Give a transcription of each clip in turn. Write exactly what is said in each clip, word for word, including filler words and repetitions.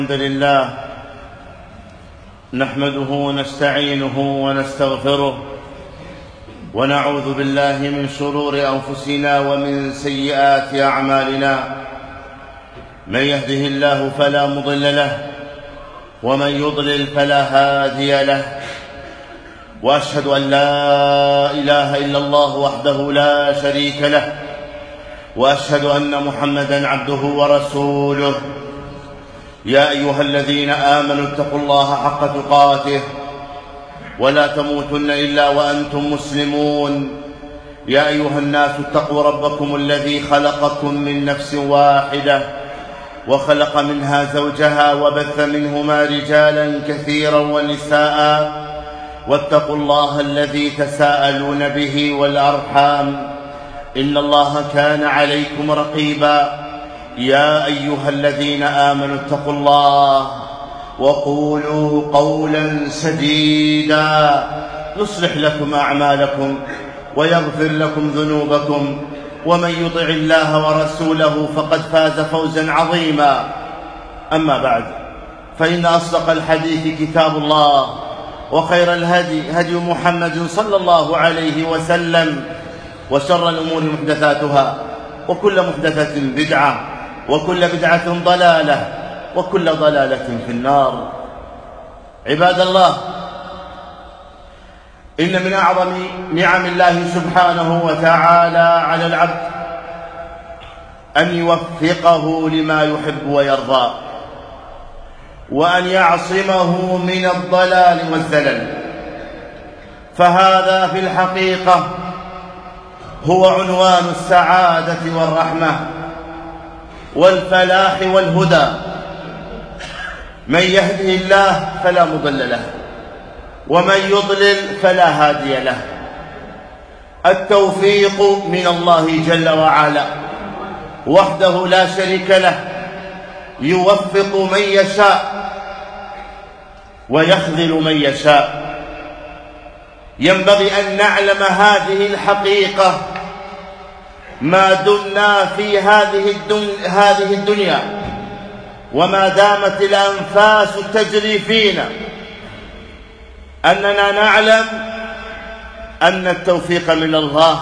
الحمد لله نحمده ونستعينه ونستغفره ونعوذ بالله من شرور أنفسنا ومن سيئات أعمالنا. من يهده الله فلا مضل له ومن يضلل فلا هادي له، وأشهد أن لا إله إلا الله وحده لا شريك له، وأشهد أن محمدًا عبده ورسوله. يا أيها الذين آمنوا اتقوا الله حق تقاته ولا تموتن إلا وأنتم مسلمون. يا أيها الناس اتقوا ربكم الذي خلقكم من نفس واحدة وخلق منها زوجها وبث منهما رجالا كثيرا ونساء، واتقوا الله الذي تساءلون به والأرحام إن الله كان عليكم رقيبا. يا أيها الذين آمنوا اتقوا الله وقولوا قولا سديدا يصلح لكم أعمالكم ويغفر لكم ذنوبكم، ومن يطع الله ورسوله فقد فاز فوزا عظيما. أما بعد، فإن أصدق الحديث كتاب الله، وخير الهدي هدي محمد صلى الله عليه وسلم، وشر الأمور محدثاتها، وكل محدثة بدعة، وكل بدعة ضلالة، وكل ضلالة في النار. عباد الله، إن من أعظم نعم الله سبحانه وتعالى على العبد أن يوفقه لما يحب ويرضى، وأن يعصمه من الضلال والزلل. فهذا في الحقيقة هو عنوان السعادة والرحمة والفلاح والهدى. من يهده الله فلا مضل له، ومن يضلل فلا هادي له. التوفيق من الله جل وعلا وحده لا شريك له، يوفق من يشاء ويخذل من يشاء. ينبغي أن نعلم هذه الحقيقة ما دمنا في هذه هذه الدنيا، وما دامت الأنفاس تجري فينا، أننا نعلم أن التوفيق من الله،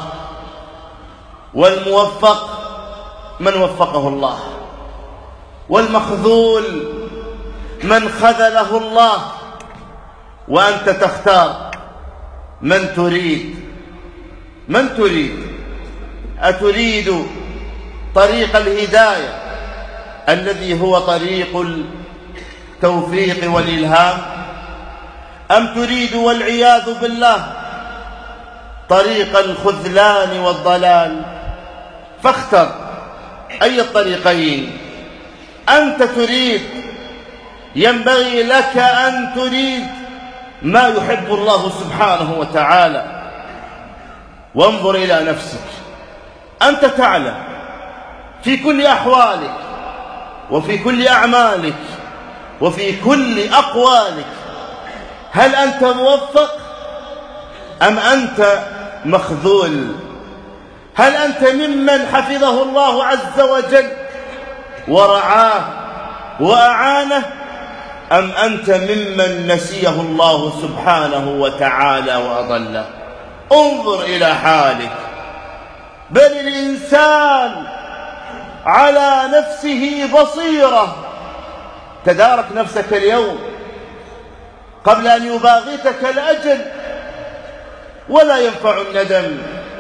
والموفق من وفقه الله، والمخذول من خذله الله. وأنت تختار من تريد من تريد أتريد طريق الهداية الذي هو طريق التوفيق والإلهام، أم تريد والعياذ بالله طريق الخذلان والضلال؟ فاختر أي الطريقين أنت تريد. ينبغي لك أن تريد ما يحب الله سبحانه وتعالى. وانظر إلى نفسك، أنت تعلم في كل أحوالك وفي كل أعمالك وفي كل أقوالك، هل أنت موفق أم أنت مخذول؟ هل أنت ممن حفظه الله عز وجل ورعاه وأعانه، أم أنت ممن نسيه الله سبحانه وتعالى وأضله؟ انظر إلى حالك. بل الإنسان على نفسه بصيرة. تدارك نفسك اليوم قبل أن يباغتك الأجل، ولا ينفع الندم.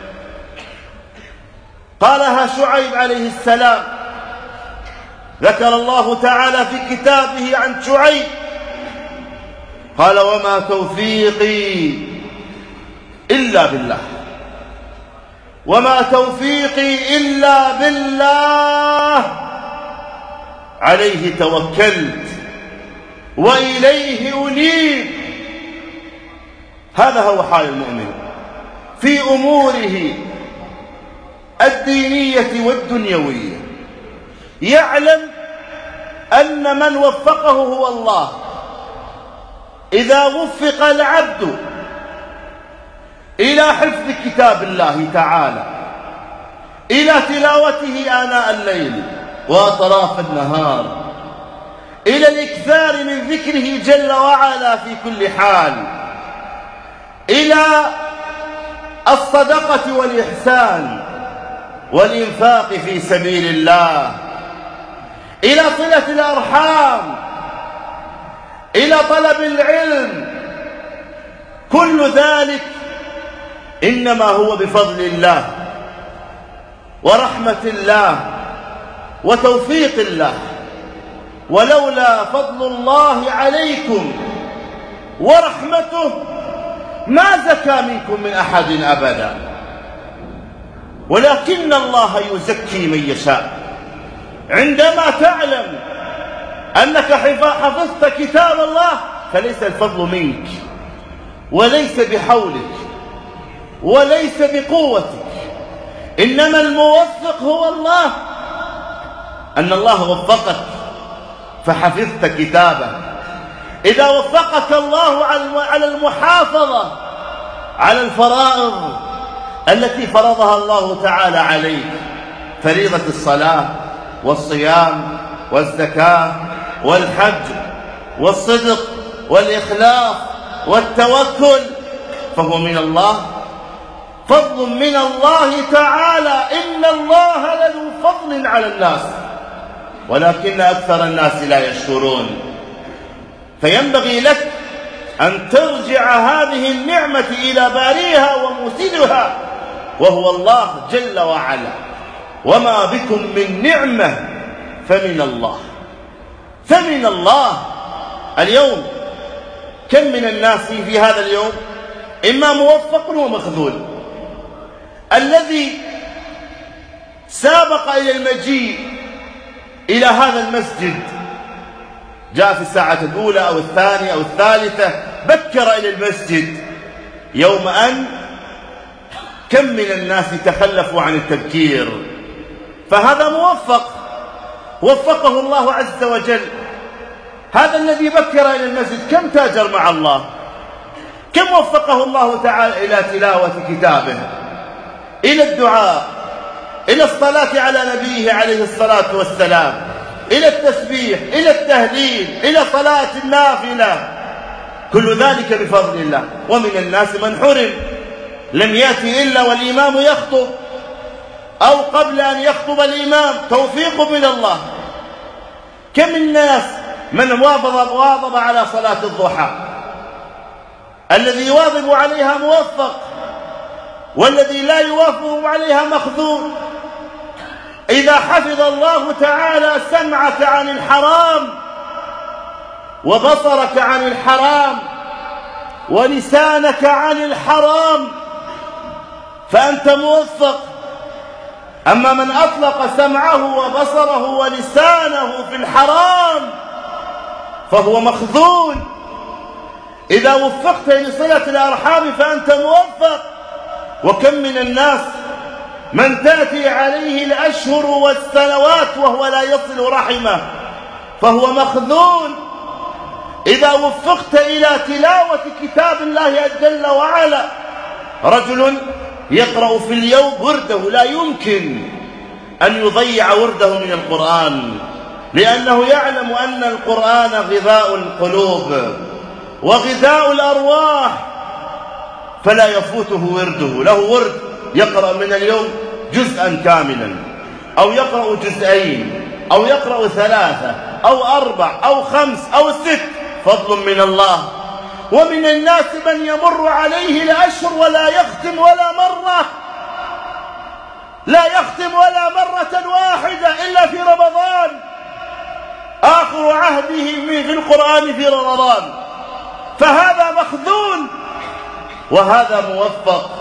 قالها شعيب عليه السلام. ذكر الله تعالى في كتابه عن شعيب، قال: وما توفيقي إلا بالله، وما توفيقي إلا بالله، عليه توكلت وإليه أنيب. هذا هو حال المؤمن في أموره الدينية والدنيوية. يعلم أن من وفقه هو الله. إذا وفق العبد إلى حفظ كتاب الله تعالى، إلى تلاوته آناء الليل وأطراف النهار، إلى الإكثار من ذكره جل وعلا في كل حال، إلى الصدقة والإحسان والإنفاق في سبيل الله، إلى صلة الأرحام، إلى طلب العلم. كل ذلك إنما هو بفضل الله ورحمة الله وتوفيق الله، ولولا فضل الله عليكم ورحمته ما زكى منكم من أحد أبدا، ولكن الله يزكي من يشاء. عندما تعلم أنك حفظت كتاب الله فليس الفضل منك وليس بحولك وليس بقوتك، إنما الموفق هو الله. أن الله وفقك فحفظت كتابه. إذا وفقك الله على المحافظة على الفرائض التي فرضها الله تعالى عليك، فريضة الصلاة والصيام والزكاة والحج والصدق والإخلاص والتوكل، فهو من الله، فضل من الله تعالى. إن الله لذو فضل على الناس ولكن أكثر الناس لا يشكرون. فينبغي لك أن ترجع هذه النعمة إلى باريها وموسدها وهو الله جل وعلا. وما بكم من نعمة فمن الله، فمن الله. اليوم كم من الناس في هذا اليوم إما موفق ومخذول. الذي سابق إلى المجيء إلى هذا المسجد جاء في الساعة الأولى أو الثانية أو الثالثة، بكر إلى المسجد، يوم أن كم من الناس تخلفوا عن التبكير. فهذا موفق، وفقه الله عز وجل. هذا الذي بكر إلى المسجد كم تاجر مع الله، كم وفقه الله تعالى إلى تلاوة كتابه، إلى الدعاء، إلى الصلاة على نبيه عليه الصلاة والسلام، إلى التسبيح، إلى التهليل، إلى صلاة النافلة. كل ذلك بفضل الله. ومن الناس من حرم، لم يأتي إلا والإمام يخطب أو قبل أن يخطب الإمام، توفيق من الله. كم الناس من واظب واظب على صلاة الضحى، الذي يواظب عليها موفق والذي لا يواظب عليها مخذول. إذا حفظ الله تعالى سمعك عن الحرام وبصرك عن الحرام ولسانك عن الحرام فأنت موفق. أما من أطلق سمعه وبصره ولسانه في الحرام فهو مخذول. إذا وفقت لصلة الأرحام فأنت موفق. وكم من الناس من تأتي عليه الأشهر والسنوات وهو لا يصل رحمه فهو مخذول. إذا وفقت إلى تلاوة كتاب الله جل وعلا، رجل يقرأ في اليوم ورده لا يمكن أن يضيع ورده من القرآن، لأنه يعلم أن القرآن غذاء القلوب وغذاء الأرواح، فلا يفوته ورده. له ورد يقرأ من اليوم جزءا كاملا، أو يقرأ جزئين، أو يقرأ ثلاثة أو أربع أو خمس أو ست، فضل من الله. ومن الناس من يمر عليه الأشهر ولا يختم ولا مرة، لا يختم ولا مرة واحدة إلا في رمضان، آخر عهده في القرآن في رمضان، فهذا مخذول وهذا موفق.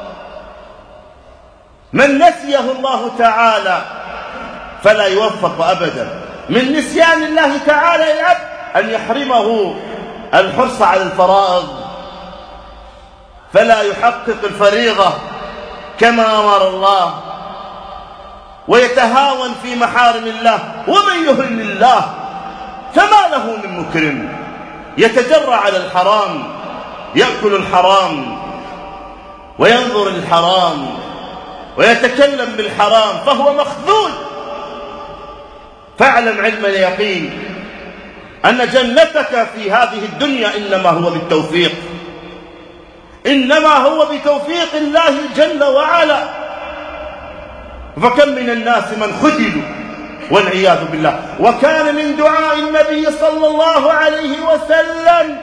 من نسيه الله تعالى فلا يوفق أبدا. من نسيان الله تعالى العبد أن يحرمه الحرص على الفرائض، فلا يحقق الفريضة كما أمر الله، ويتهاون في محارم الله. ومن يهن الله فما له من مكرم. يتجرع على الحرام، يأكل الحرام وينظر للحرام ويتكلم بالحرام، فهو مخذول. فاعلم علم اليقين أن جنتك في هذه الدنيا إنما هو بالتوفيق، إنما هو بتوفيق الله جل وعلا. فكم من الناس من خذلوا والعياذ بالله. وكان من دعاء النبي صلى الله عليه وسلم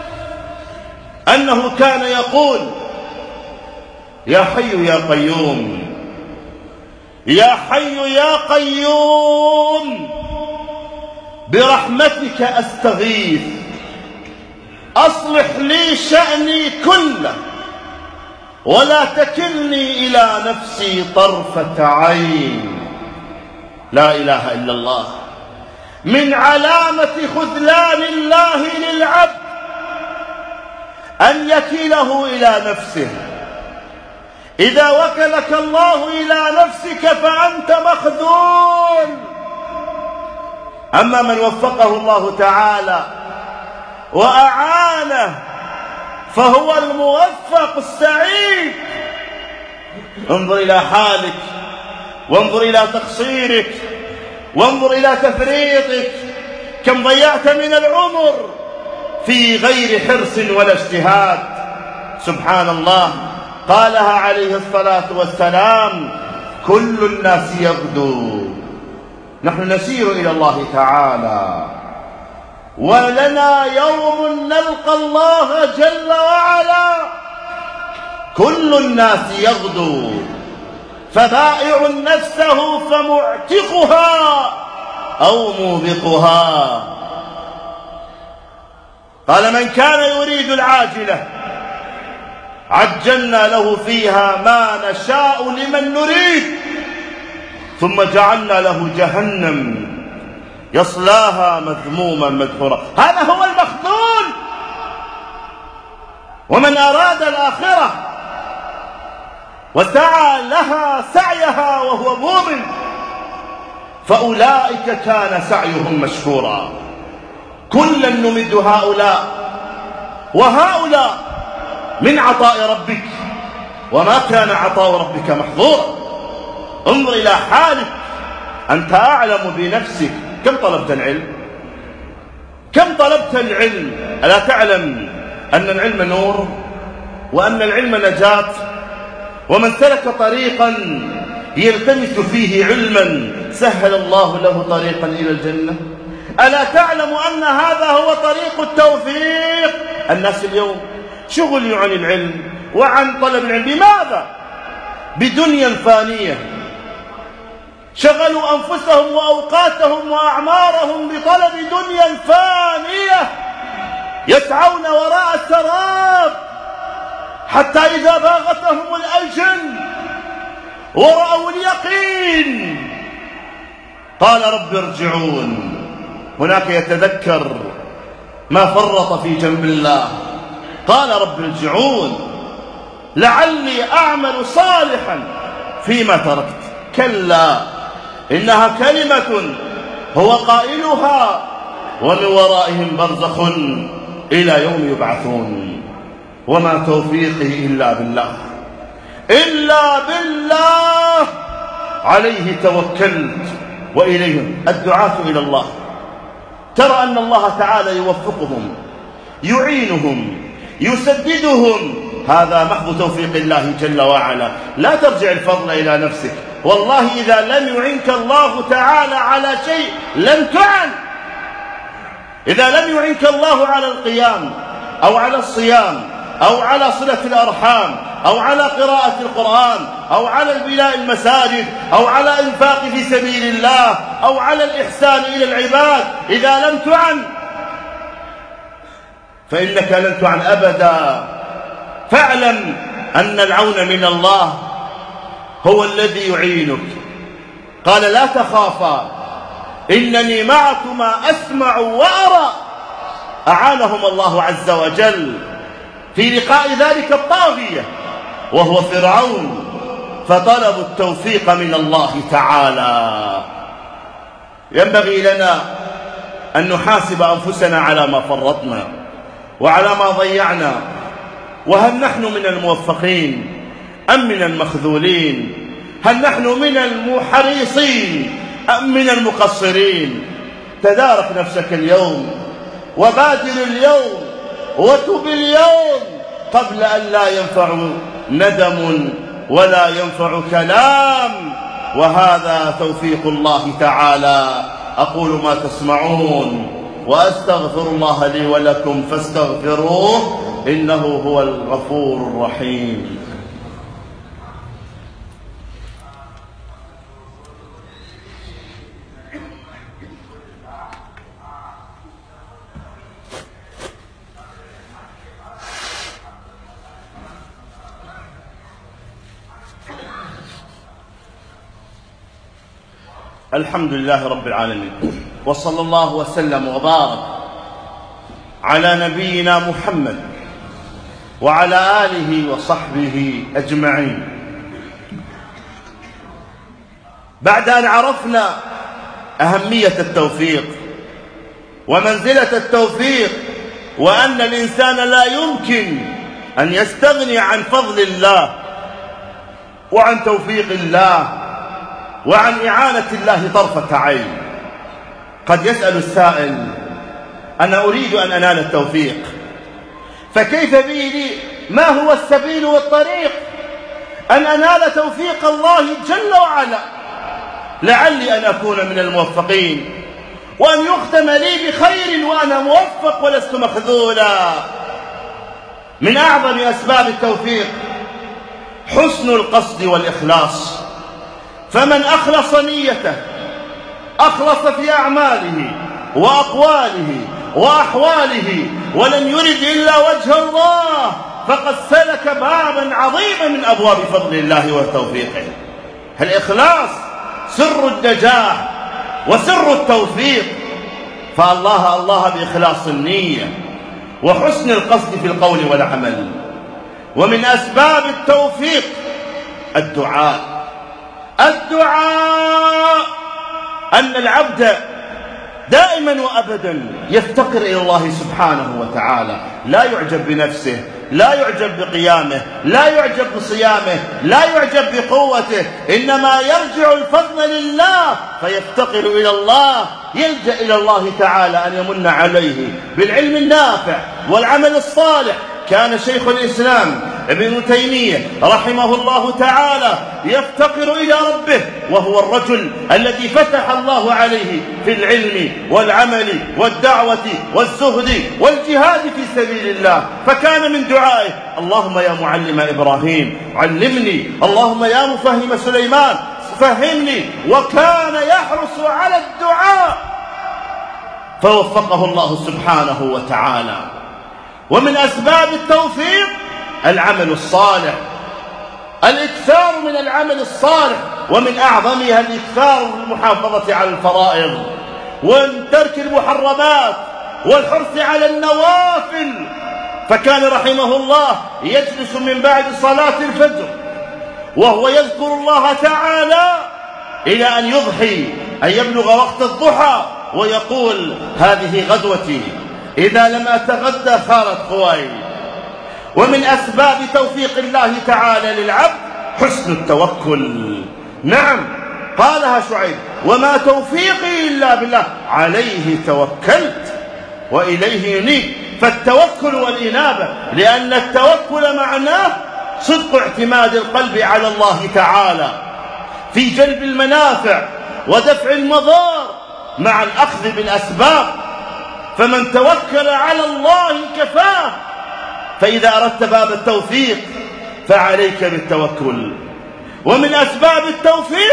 أنه كان يقول: يا حي يا قيوم، يا حي يا قيوم، برحمتك أستغيث، أصلح لي شأني كله ولا تكلني إلى نفسي طرفة عين. لا إله إلا الله. من علامة خذلان الله للعبد أن يكله إلى نفسه. إذا وكلك الله إلى نفسك فأنت مخذول. أما من وفقه الله تعالى وأعانه فهو الموفق السعيد. انظر إلى حالك، وانظر إلى تقصيرك، وانظر إلى تفريطك. كم ضيعت من العمر في غير حرص ولا اجتهاد. سبحان الله. قالها عليه الصلاة والسلام: كل الناس يغدو. نحن نسير إلى الله تعالى، ولنا يوم نلقى الله جل وعلا. كل الناس يغدو، فبائع نفسه فمعتقها أو موبقها. قال: من كان يريد العاجلة عجلنا له فيها ما نشاء لمن نريد ثم جعلنا له جهنم يصلاها مذموما مدحورا. هذا هو المخذول. ومن أراد الآخرة وسعى لها سعيها وهو مؤمن فأولئك كان سعيهم مشكورا. كلا نمد هؤلاء وهؤلاء من عطاء ربك، وما كان عطاء ربك محظورا. انظر إلى حالك، أنت أعلم بنفسك. كم طلبت العلم؟ كم طلبت العلم؟ ألا تعلم أن العلم نور، وأن العلم نجاة؟ ومن سلك طريقا يلتمس فيه علما سهل الله له طريقا إلى الجنة. ألا تعلم أن هذا هو طريق التوفيق؟ الناس اليوم شغلوا عن العلم وعن طلب العلم. بماذا؟ بدنيا فانية. شغلوا أنفسهم وأوقاتهم وأعمارهم بطلب دنيا فانية، يسعون وراء السراب حتى إذا باغتهم الأجل ورأوا اليقين قال رب ارجعون. هناك يتذكر ما فرط في جنب الله، قال رب ارجعون لعلي أعمل صالحا فيما تركت. كلا إنها كلمة هو قائلها ومن ورائهم برزخ إلى يوم يبعثون. وما توفيقي إلا بالله، إلا بالله، عليه توكلت وإليه. الدعاة إلى الله ترى أن الله تعالى يوفقهم، يعينهم، يسددهم. هذا محض توفيق الله جل وعلا. لا ترجع الفضل إلى نفسك. والله إذا لم يعنك الله تعالى على شيء لم تعن. إذا لم يعنك الله على القيام أو على الصيام أو على صلة الأرحام أو على قراءة القرآن أو على البناء المساجد أو على إنفاق في سبيل الله أو على الإحسان إلى العباد، إذا لم تعن فإنك لن تعن أبدا. فاعلم أن العون من الله هو الذي يعينك. قال: لا تخافا إنني معكما أسمع وأرى. أعانهم الله عز وجل في لقاء ذلك الطاغية وهو فرعون، فطلبوا التوفيق من الله تعالى. ينبغي لنا أن نحاسب أنفسنا على ما فرطنا وعلى ما ضيعنا، وهل نحن من الموفقين أم من المخذولين؟ هل نحن من المحرصين أم من المقصرين؟ تدارك نفسك اليوم وبادر اليوم وتب اليوم قبل أن لا ينفع ندم ولا ينفع كلام. وهذا توفيق الله تعالى. أقول ما تسمعون وأستغفر الله لي ولكم فاستغفروه إنه هو الغفور الرحيم. الحمد لله رب العالمين، وصلى الله وسلم وبارك على نبينا محمد وعلى آله وصحبه أجمعين. بعد أن عرفنا أهمية التوفيق ومنزلة التوفيق، وأن الإنسان لا يمكن أن يستغني عن فضل الله وعن توفيق الله وعن إعانة الله طرفة عين، قد يسأل السائل: أنا أريد أن أنال التوفيق، فكيف بي لي؟ ما هو السبيل والطريق أن أنال توفيق الله جل وعلا؟ لعلي أن أكون من الموفقين وأن يختم لي بخير وأنا موفق ولست مخذولا. من أعظم أسباب التوفيق حسن القصد والإخلاص، فمن أخلص نيته، أخلص في أعماله وأقواله وأحواله ولم يرد إلا وجه الله، فقد سلك بابا عظيما من أبواب فضل الله وتوفيقه. الإخلاص سر النجاح وسر التوفيق، فالله الله بإخلاص النية وحسن القصد في القول والعمل. ومن أسباب التوفيق الدعاء. الدعاء أن العبد دائما وأبدا يفتقر إلى الله سبحانه وتعالى، لا يعجب بنفسه، لا يعجب بقيامه، لا يعجب بصيامه، لا يعجب بقوته، إنما يرجع الفضل لله فيفتقر إلى الله، يلجأ إلى الله تعالى أن يمن عليه بالعلم النافع والعمل الصالح. كان شيخ الإسلام ابن تيمية رحمه الله تعالى يفتقر إلى ربه، وهو الرجل الذي فتح الله عليه في العلم والعمل والدعوة والزهد والجهاد في سبيل الله، فكان من دعائه: اللهم يا معلم إبراهيم علمني، اللهم يا مفهم سليمان فهمني. وكان يحرص على الدعاء فوفقه الله سبحانه وتعالى. ومن أسباب التوفيق العمل الصالح، الإكثار من العمل الصالح، ومن أعظمها الإكثار من المحافظة على الفرائض وترك المحرمات والحرص على النوافل. فكان رحمه الله يجلس من بعد صلاة الفجر وهو يذكر الله تعالى إلى أن يضحي، أن يبلغ وقت الضحى، ويقول: هذه غدوتي، إذا لم أتغدى خارت قواي. ومن أسباب توفيق الله تعالى للعبد حسن التوكل. نعم، قالها شعيب: وما توفيقي إلا بالله، عليه توكلت وإليه ينيب. فالتوكل والإنابة، لأن التوكل معناه صدق اعتماد القلب على الله تعالى في جلب المنافع ودفع المضار مع الأخذ بالأسباب. فمن توكل على الله كفاه. فإذا أردت باب التوفيق فعليك بالتوكل. ومن أسباب التوفيق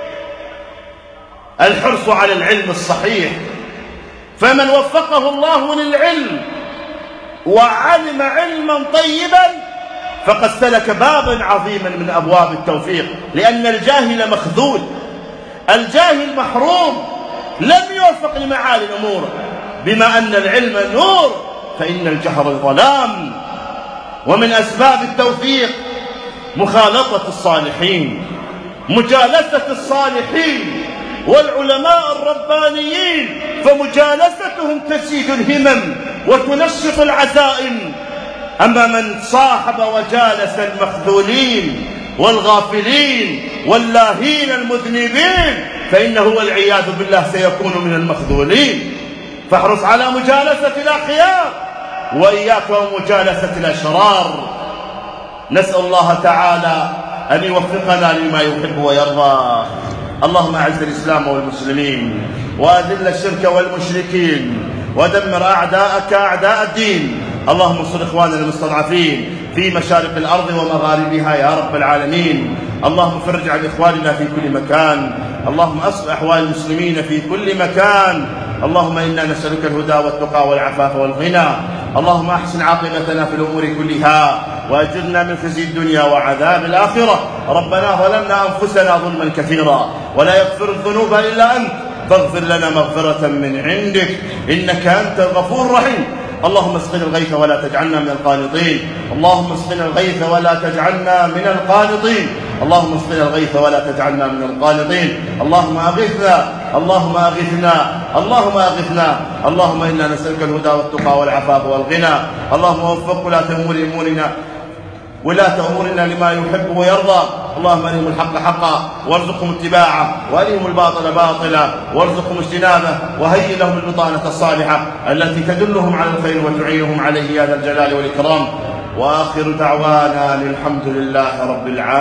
الحرص على العلم الصحيح، فمن وفقه الله للعلم وعلم علما طيبا فقد سلك بابا عظيما من أبواب التوفيق، لأن الجاهل مخذول، الجاهل محروم، لم يوفق لمعالي الأمور. بما أن العلم نور فإن الجهل ظلام. ومن أسباب التوفيق مخالطة الصالحين، مجالسة الصالحين والعلماء الربانيين، فمجالستهم تزيد الهمم وتنشط العزائم. أما من صاحب وجالس المخذولين والغافلين واللاهين المذنبين فإنه والعياذ بالله سيكون من المخذولين. فاحرص على مجالسة الأخيار وإياك ومجالسة الأشرار. نسأل الله تعالى أن يوفقنا لما يحب ويرضى. اللهم أعز الإسلام والمسلمين وأذل الشرك والمشركين ودمر أعداءك أعداء الدين. اللهم انصر إخواننا المستضعفين في مشارق الأرض ومغاربها يا رب العالمين. اللهم فرج عن إخواننا في كل مكان. اللهم أصلح أحوال المسلمين في كل مكان. اللهم إنا نسألك الهدى والتقى والعفاف والغنى. اللهم أحسن عاقبتنا في الأمور كلها وأجرنا من خزي الدنيا وعذاب الآخرة. ربنا ظلمنا أنفسنا ظلما كثيرا ولا يغفر الذنوب إلا أنت، فاغفر لنا مغفرة من عندك إنك أنت الغفور الرحيم. اللهم اسقنا الغيث ولا تجعلنا من القانطين. اللهم اسقنا الغيث ولا تجعلنا من القانطين. اللهم اسقنا الغيث ولا تجعلنا من القانطين. اللهم أغثنا اللهم أغثنا اللهم أغثنا. اللهم إنا نسألك الهدى والتقى والعفاف والغنى. اللهم وفق ولاة أمور أمورنا ولاة أمورنا لما يحب ويرضى. اللهم أرهم الحق حقا وارزقهم اتباعه وأرهم الباطل باطلا وارزقهم اجتنابه وهيئ لهم البطانة الصالحة التي تدلهم على الخير وتعينهم عليه يا ذا الجلال والإكرام. وآخر دعوانا الحمد لله رب العالمين.